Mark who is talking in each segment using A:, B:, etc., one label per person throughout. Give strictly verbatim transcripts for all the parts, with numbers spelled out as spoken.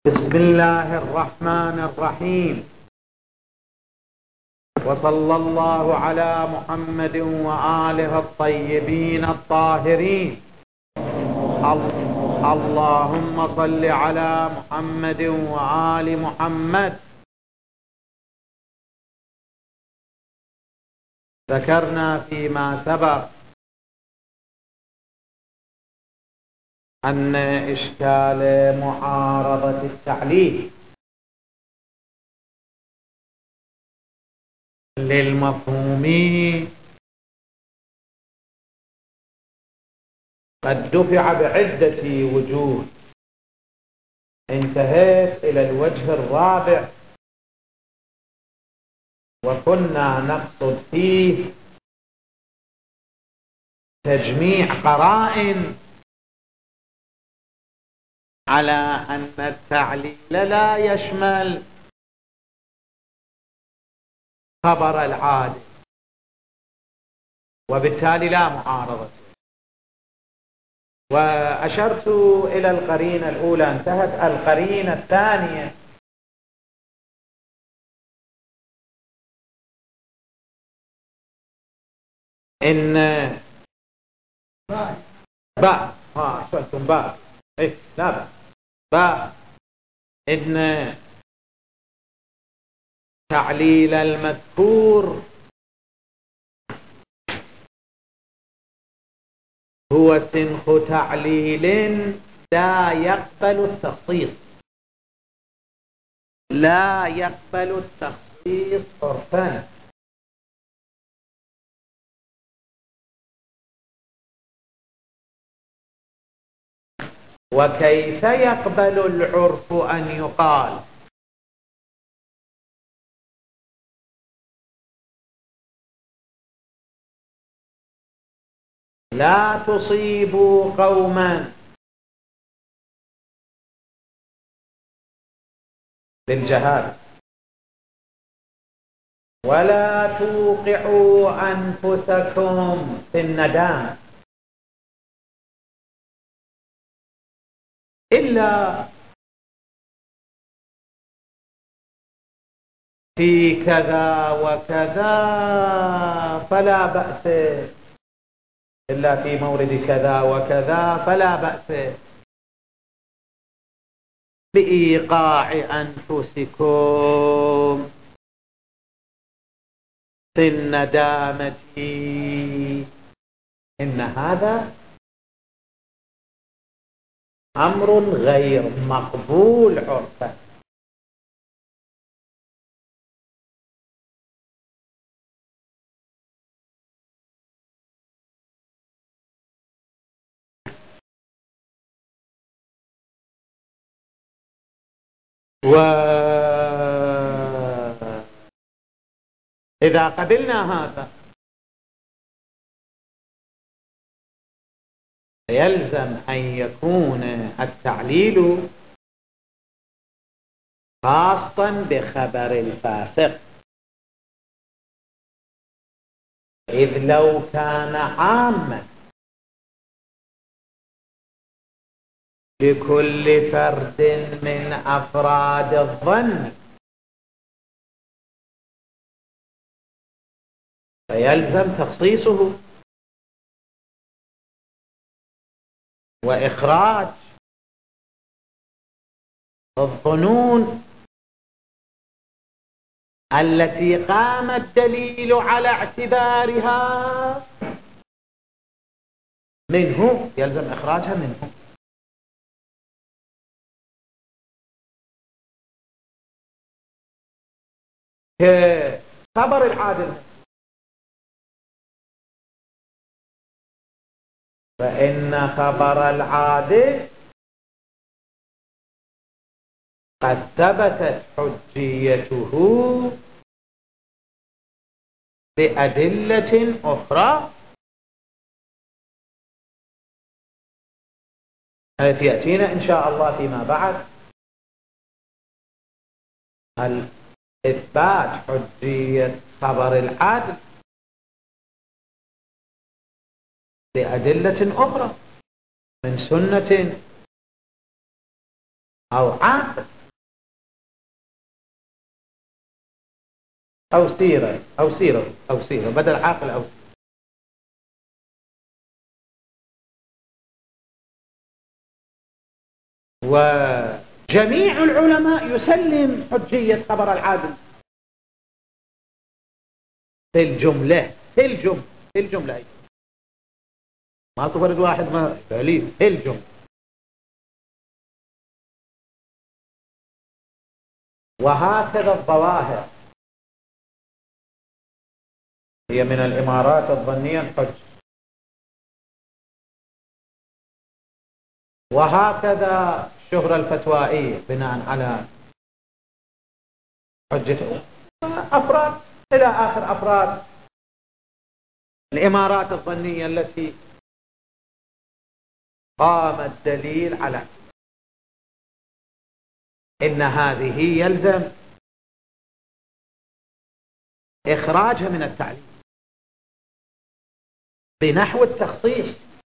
A: بسم الله الرحمن الرحيم. وصلى الله على محمد وآله الطيبين الطاهرين. اللهم صل على محمد وآل محمد. ذكرنا فيما سبق أن إشكال معارضة التعليل للمفهوم قد دفع بعدة وجوه. انتهيت إلى الوجه الرابع وكنا نقصد فيه تجميع قرائن على أن التعليل لا يشمل خبر العادل، وبالتالي لا معارضة. وأشرت إلى القرينة الأولى، انتهت القرينة الثانية إن باء ها أشرتم باء إيه لا باء باء إن تعليل المذكور هو سنخ تعليل لا يقبل التخصيص لا يقبل التخصيص عرفا. وكيف يقبل العرف أن يقال لا تصيبوا قوما بالجهاد ولا توقعوا أنفسكم في الندامة إلا في كذا وكذا فلا بأس، إلا في مورد كذا وكذا فلا بأس بإيقاع أنفسكم في الندامة. إن هذا أمر غير مقبول عرفا. وإذا قبلنا هذا يلزم أن يكون التعليل خاصا بخبر الفاسق، إذ لو كان عاما لكل فرد من أفراد الظن فيلزم تخصيصه وإخراج الظنون التي قام الدليل على اعتبارها منه، يلزم إخراجها منه. كخبر العادل، فإن خبر العادل قد ثبتت حجيته بأدلة أخرى يأتينا إن شاء الله فيما بعد إثبات حجية خبر العادل بأدلة أخرى من سنة أو عاقل أو سيرة أو سيرة أو سيرة بدل عاقل أو سيرة. وجميع العلماء يسلم حجية خبر العادل في الجملة في الجملة في الجملة ما تفرد واحد ما دليل في الجملة. وهكذا الظواهر هي من الإمارات الظنية الحج، وهكذا الشهرة الفتوائية بناء على حجة أفراد إلى آخر أفراد الإمارات الظنية التي قام الدليل على إن هذه يلزم إخراجها من التعليل بنحو التخصيص،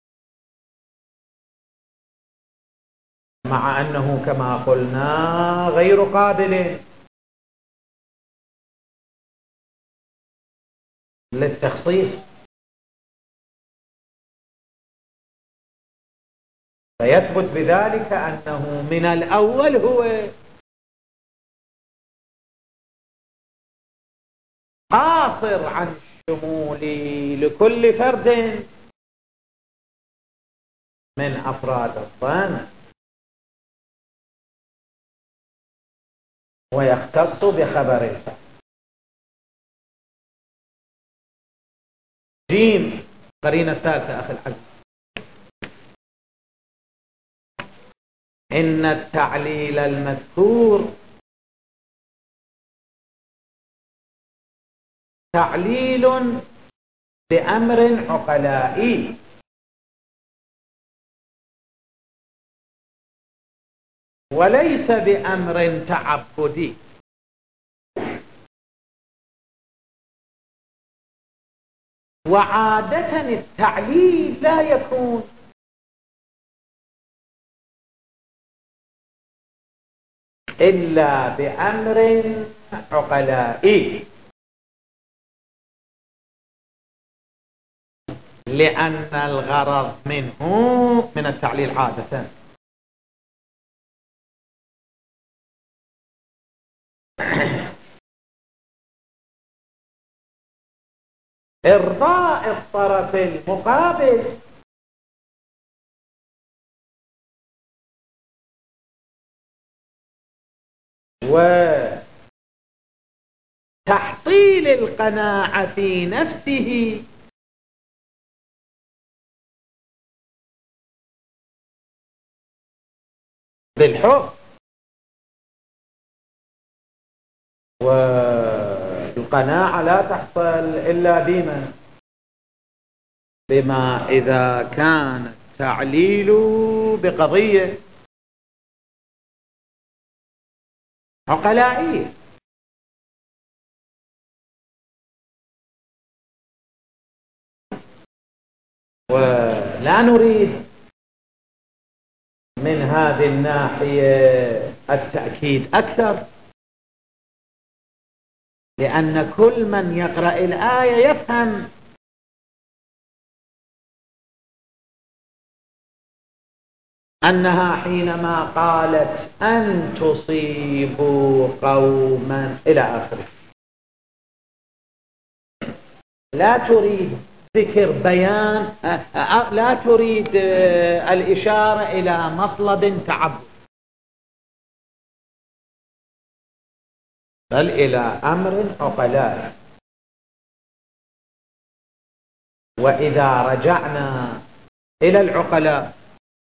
A: مع أنه كما قلنا غير قابل للتخصيص، فيثبت بذلك أنه من الأول هو قاصر عن الشمول لكل فرد من أفراد الظن، ويختص بخبر الفعل. جيم قرينة الثالثة أخي الحبيب، إن التعليل المذكور تعليل بأمر عقلائي وليس بأمر تعبدي. وعادة التعليل لا يكون إلا بأمر عقلائي، لأن الغرض منه من التعليل عادة إرضاء الطرف المقابل وتحصيل القناعة في نفسه بالحب. والقناعة لا تحصل إلا بما بما إذا كان التعليل بقضية عقلائية. ولا نريد من هذه الناحية التأكيد أكثر، لأن كل من يقرأ الآية يفهم أنها حينما قالت أن تصيبوا قوما إلى آخره لا تريد ذكر بيان، لا تريد الإشارة إلى مطلب تعبد، بل إلى أمر عقلائي. وإذا رجعنا إلى العقلاء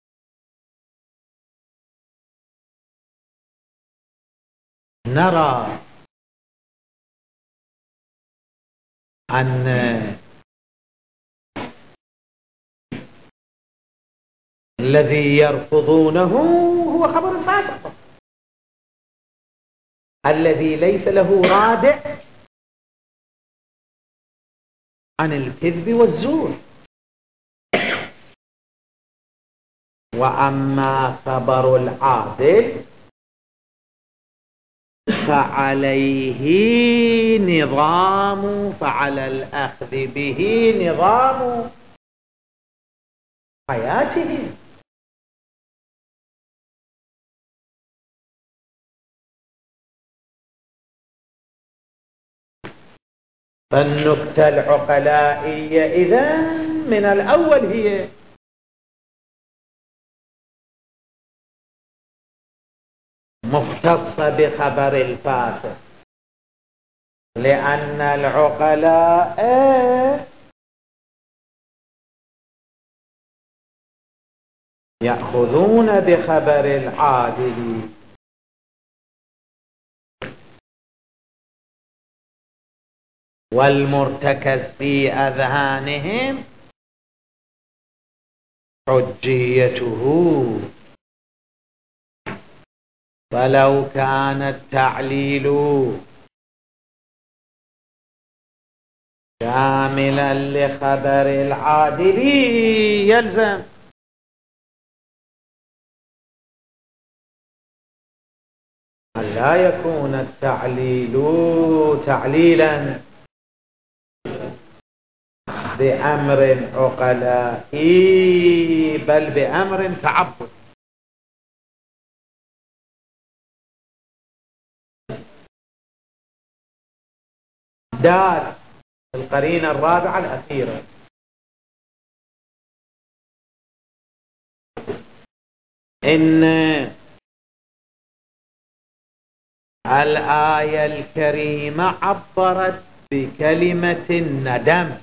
A: نرى أن الذي يرفضونه هو خبر الفاسق الذي ليس له رادع عن الكذب والزور. وأما خبر العادل فعليه نظام فعلى الأخذ به نظام حياته. فالنكتة العقلائية إذن من الأول هي مختصة بخبر الفاسق، لأن العقلاء يأخذون بخبر العادل، والمرتكز في أذهانهم حجيته. فلو كان التعليل شاملا لخبر العادل يلزم أن لا يكون التعليل تعليلا بأمر عقلائي بل بأمر تعبد. دال القرينة الرابعة الأخيرة، إن الآية الكريمة عبرت بكلمة الندم،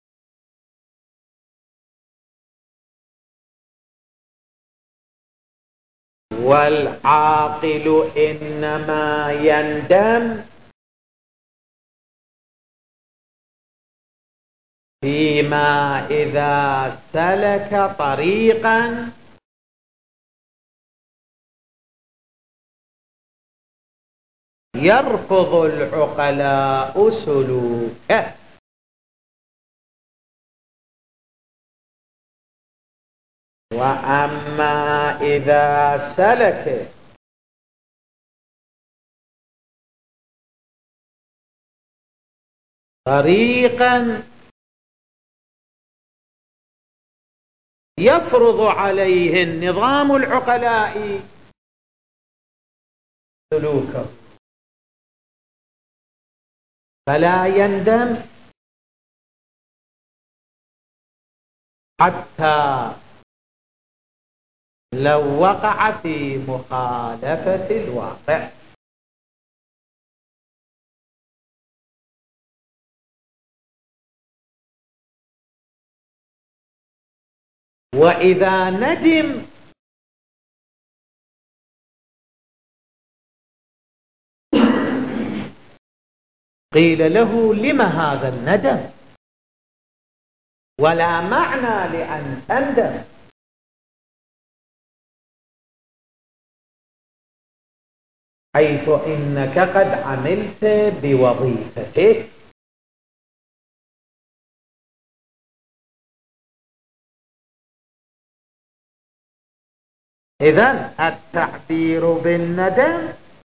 A: والعاقل إنما يندم فيما إذا سلك طريقا يرفض العقلاء سلوكه. وأما إذا سلك طريقا يفرض عليه النظام العقلائي سلوكه فلا يندم حتى لو وقع في مخالفة الواقع. وإذا ندم قيل له لم هذا الندم، ولا معنى لأن تندم، حيث إنك قد عملت بوظيفتك. إذن التعبير بالندم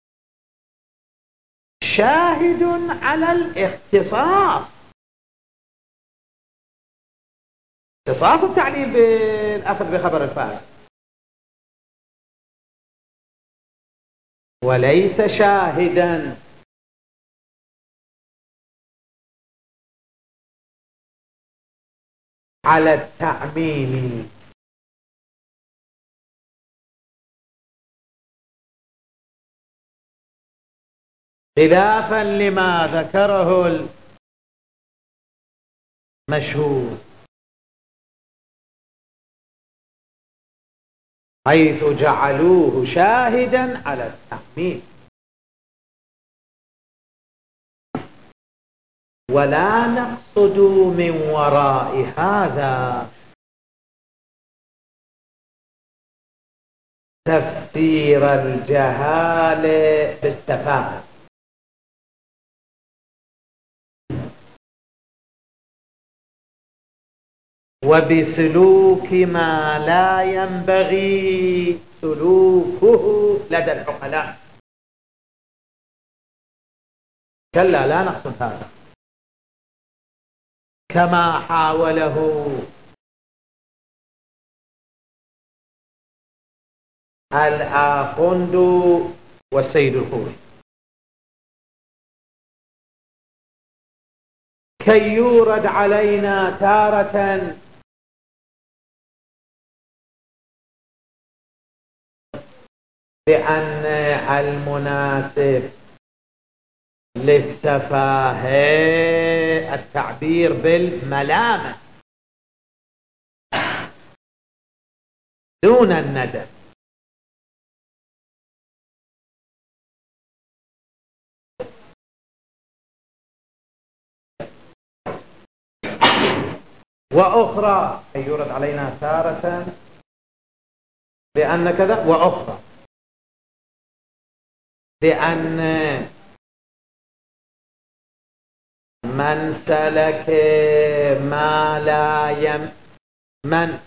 A: شاهد على الاختصاص، اختصاص التعليل بالأخذ بخبر الفاسق، وليس شاهدا على التعميم. خلافا لما ذكره المشهور، حيث جعلوه شاهدا على التعميم. ولا نقصد من وراء هذا تفسير الجهالة بالسفاهة، وبسلوك ما لا ينبغي سلوكه لدى العقلاء. كلا لا نقصد هذا، كما حاوله الآخوند والسيد الخوي كي يورد علينا تارة بأن المناسب للسفاهة التعبير بالملامة دون الندى. وأخرى أي يورد علينا تارة بأن كذا، وأخرى بأن من سلك ما لا يم من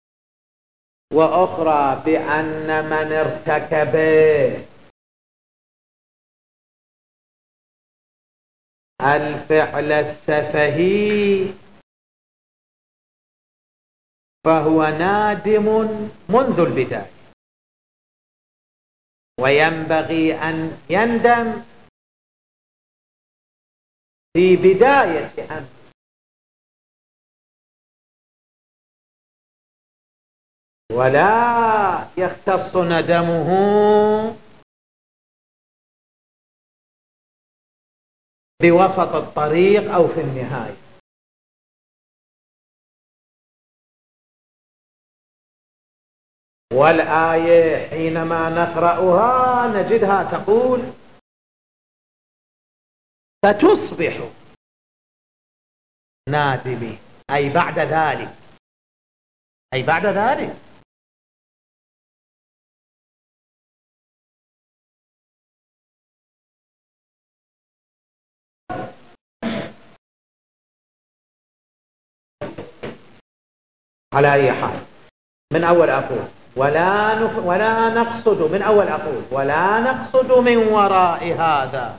A: وأخرى بأن من ارتكب الفعل السفهي فهو نادم منذ البداية، وينبغي أن يندم في بداية أمره، ولا يختص ندمه بوسط الطريق أو في النهاية. والآية حينما نقرأها نجدها تقول فتصبح نادمين، أي بعد ذلك، أي بعد ذلك. على أي حال، من أول أقول ولا نف... ولا نقصد من أول أقول ولا نقصد من وراء هذا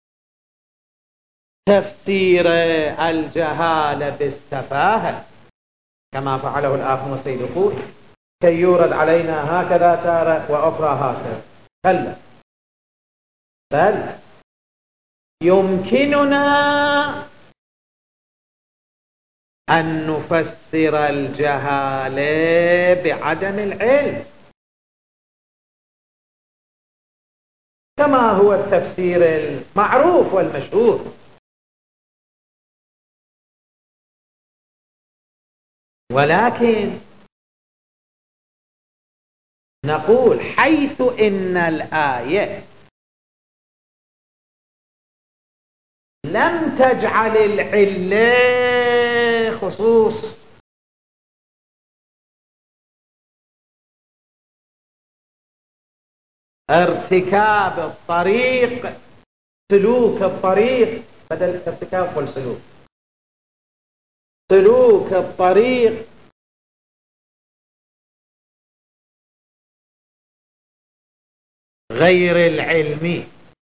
A: تفسير الجهالة بالسفاهة كما فعله الآخر والسيد الخوي كي يورد علينا هكذا تارة وأخرى هكذا، كلا، بل يمكننا أن نفسر الجهالة بعدم العلم كما هو التفسير المعروف والمشهور. ولكن نقول حيث إن الآية لم تجعل العلة خصوص ارتكاب الطريق، سلوك الطريق بدل ارتكاب والسلوك، سلوك الطريق غير العلمي،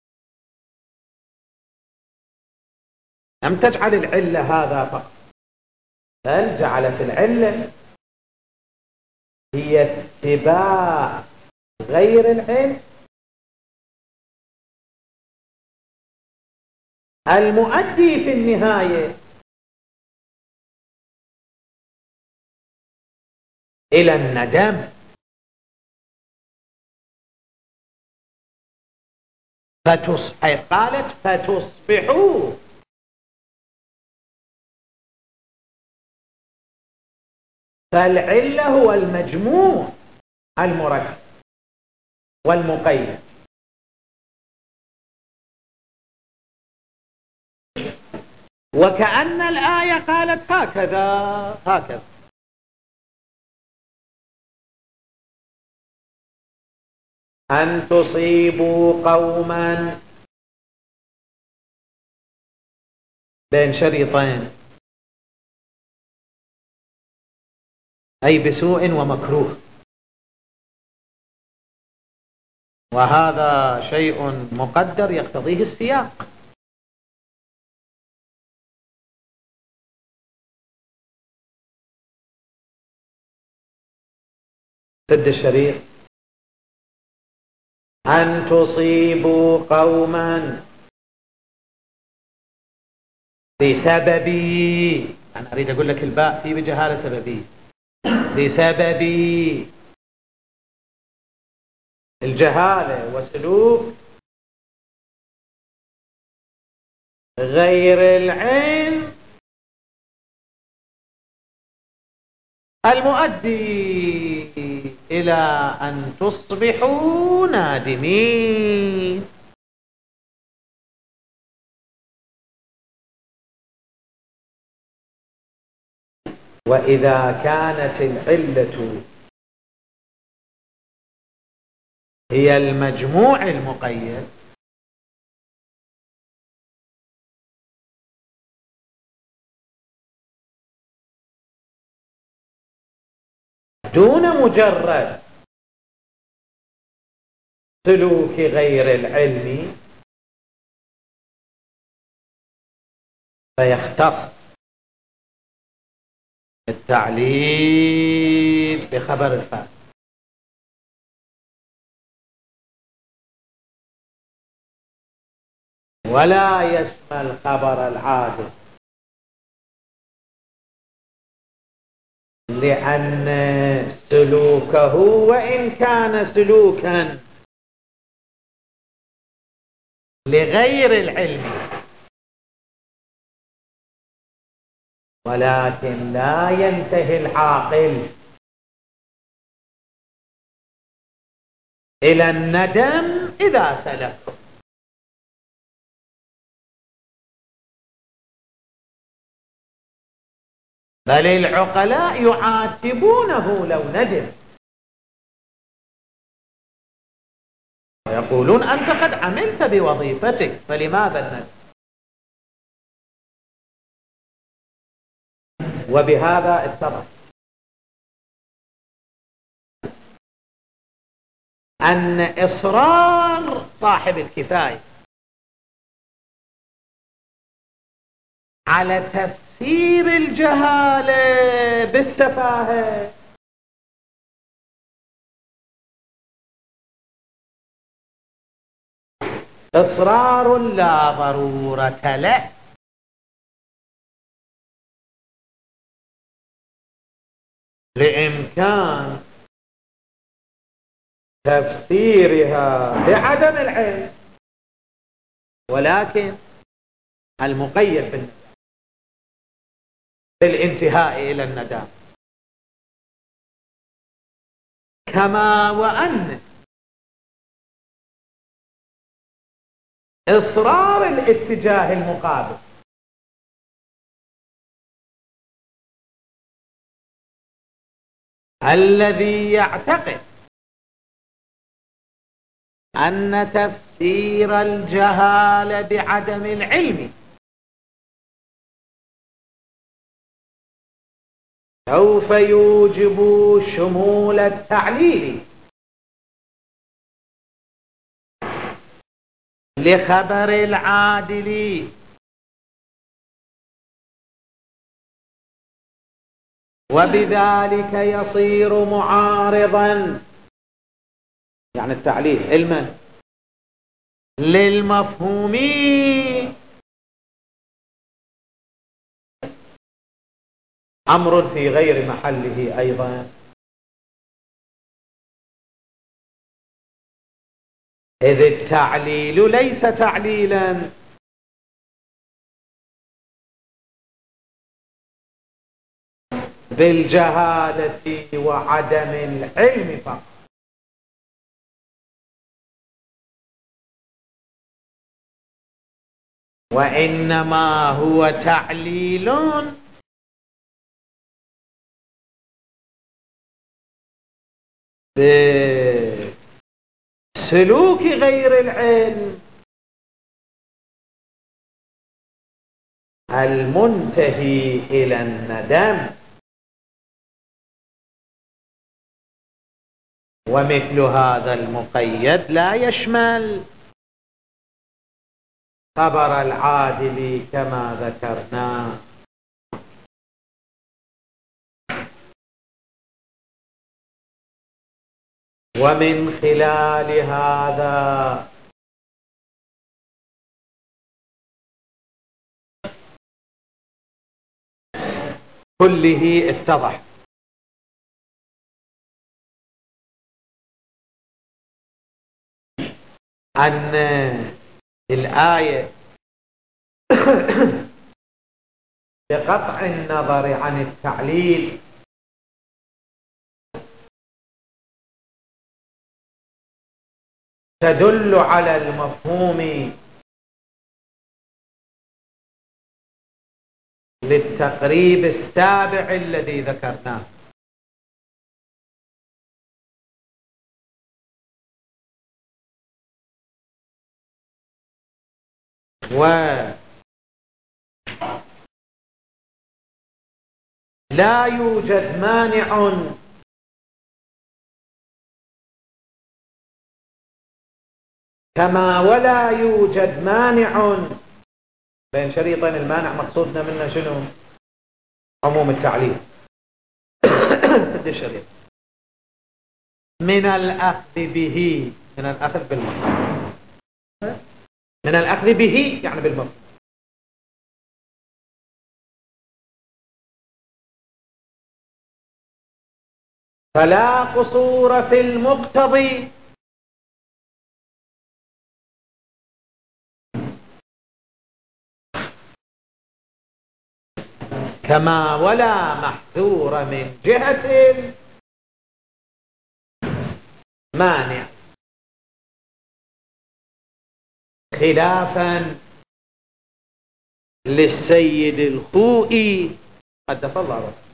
A: لم تجعل العلة هذا فقط، بل جعلت العلة هي اتباع غير العلم المؤدي في النهاية إلى الندم. فتصبح، قالت فتصبحوا، فالعلة هو المجموع المركب والمقيد. وكأن الآية قالت هكذا هكذا أن تصيبوا قوما بين شريطين أي بسوء ومكروه، وهذا شيء مقدر يقتضيه السياق. سد الشريط. أن تصيبوا قوما بسبب، أنا أريد أقول لك الباء في بجهالة سببية، بسبب الجهالة وسلوك غير العلم المؤدي إلى أن تصبحوا نادمين. وإذا كانت العلة هي المجموع المقيد دون مجرد سلوك غير العلم، فيختص التعليل بخبر الفاعل، ولا يشمل خبر العادل، لأن سلوكه وإن كان سلوكا لغير العلم ولكن لا ينتهي العاقل إلى الندم إذا سلك، بل العقلاء يعاتبونه لو ندم ويقولون أنت قد عملت بوظيفتك فلماذا الندم؟ وبهذا اتضح أن إصرار صاحب الكفاية على تفسير الجهالة بالسفاهة إصرار لا ضرورة له، لإمكان تفسيرها بعدم العلم، ولكن المقيد بالانتهاء إلى الندام. كما وأن إصرار الاتجاه المقابل الذي يعتقد أن تفسير الجهالة بعدم العلم سوف يوجب شمول التعليل لخبر العادل، وبذلك يصير معارضا، يعني التعليل علما للمفهوم أمر في غير محله أيضا، إذ التعليل ليس تعليلا بالجهالة وعدم العلم فقط، وإنما هو تعليل بسلوك غير العلم المنتهي إلى الندم. ومثل هذا المقيد لا يشمل خبر العادل كما ذكرنا. ومن خلال هذا كله اتضح أن الآية بقطع النظر عن التعليل تدل على المفهوم للتقريب السابع الذي ذكرناه. ولا يوجد مانع كما ولا يوجد مانع بين شريطين. المانع مقصودنا منه شنو؟ عموم التعليل سد الشريط من الأخذ به، من الأخذ بالمفهوم، من الأخذ به يعني بالمفهوم. فلا قصور في المقتضي كما ولا محذور من جهة مانع، خلافا للسيد الخوئي قدس الله روحه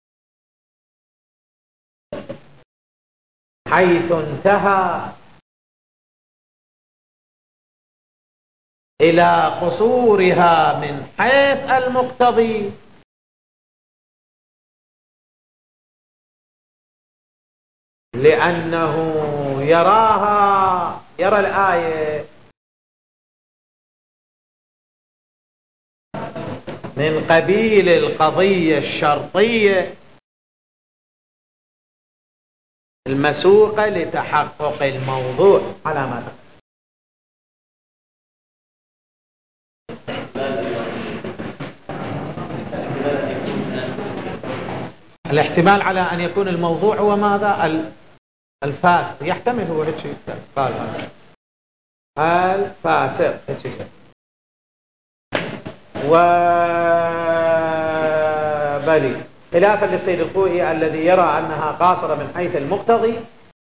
A: حيث انتهى إلى قصورها من حيث المقتضي لأنه يراها يرى الآية من قبيل القضية الشرطية المسوقة لتحقق الموضوع على ما الاحتمال على أن يكون الموضوع هو ماذا؟ الفاسق. يحتمل هو هيك شيء قال الفاسق هيك شيء. وبلي خلافا للسيد الخوئي الذي يرى أنها قاصرة من حيث المقتضي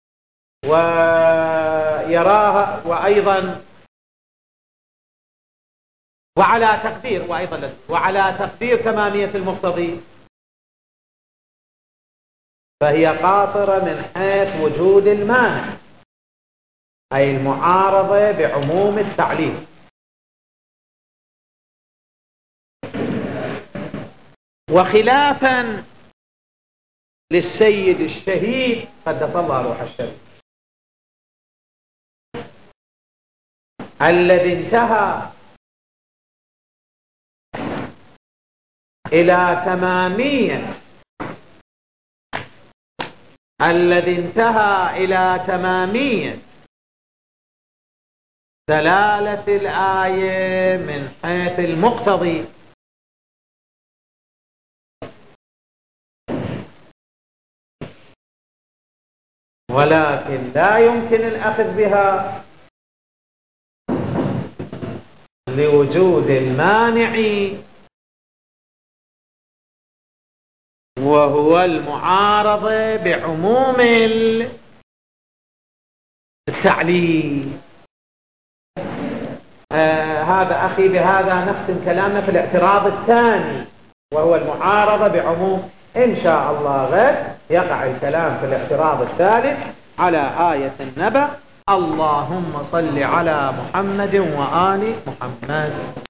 A: ويراها وأيضا وعلى تقدير وأيضا وعلى تقدير تمامية المقتضي فهي قاصرة من حيث وجود المانع أي المعارضة بعموم التعليل. وخلافا للسيد الشهيد قدس الله روح الشريف الذي انتهى إلى تمامية الذي انتهى إلى تمامية دلالة الآية من حيث المقتضي ولكن لا يمكن الأخذ بها لوجود المانع وهو المعارضة بعموم التعليل. آه هذا أخي بهذا نختم كلامنا في الاعتراض الثاني وهو المعارضة بعموم. إن شاء الله غد يقع الكلام في الاعتراض الثالث على آية النبأ. اللهم صل على محمد وآل محمد.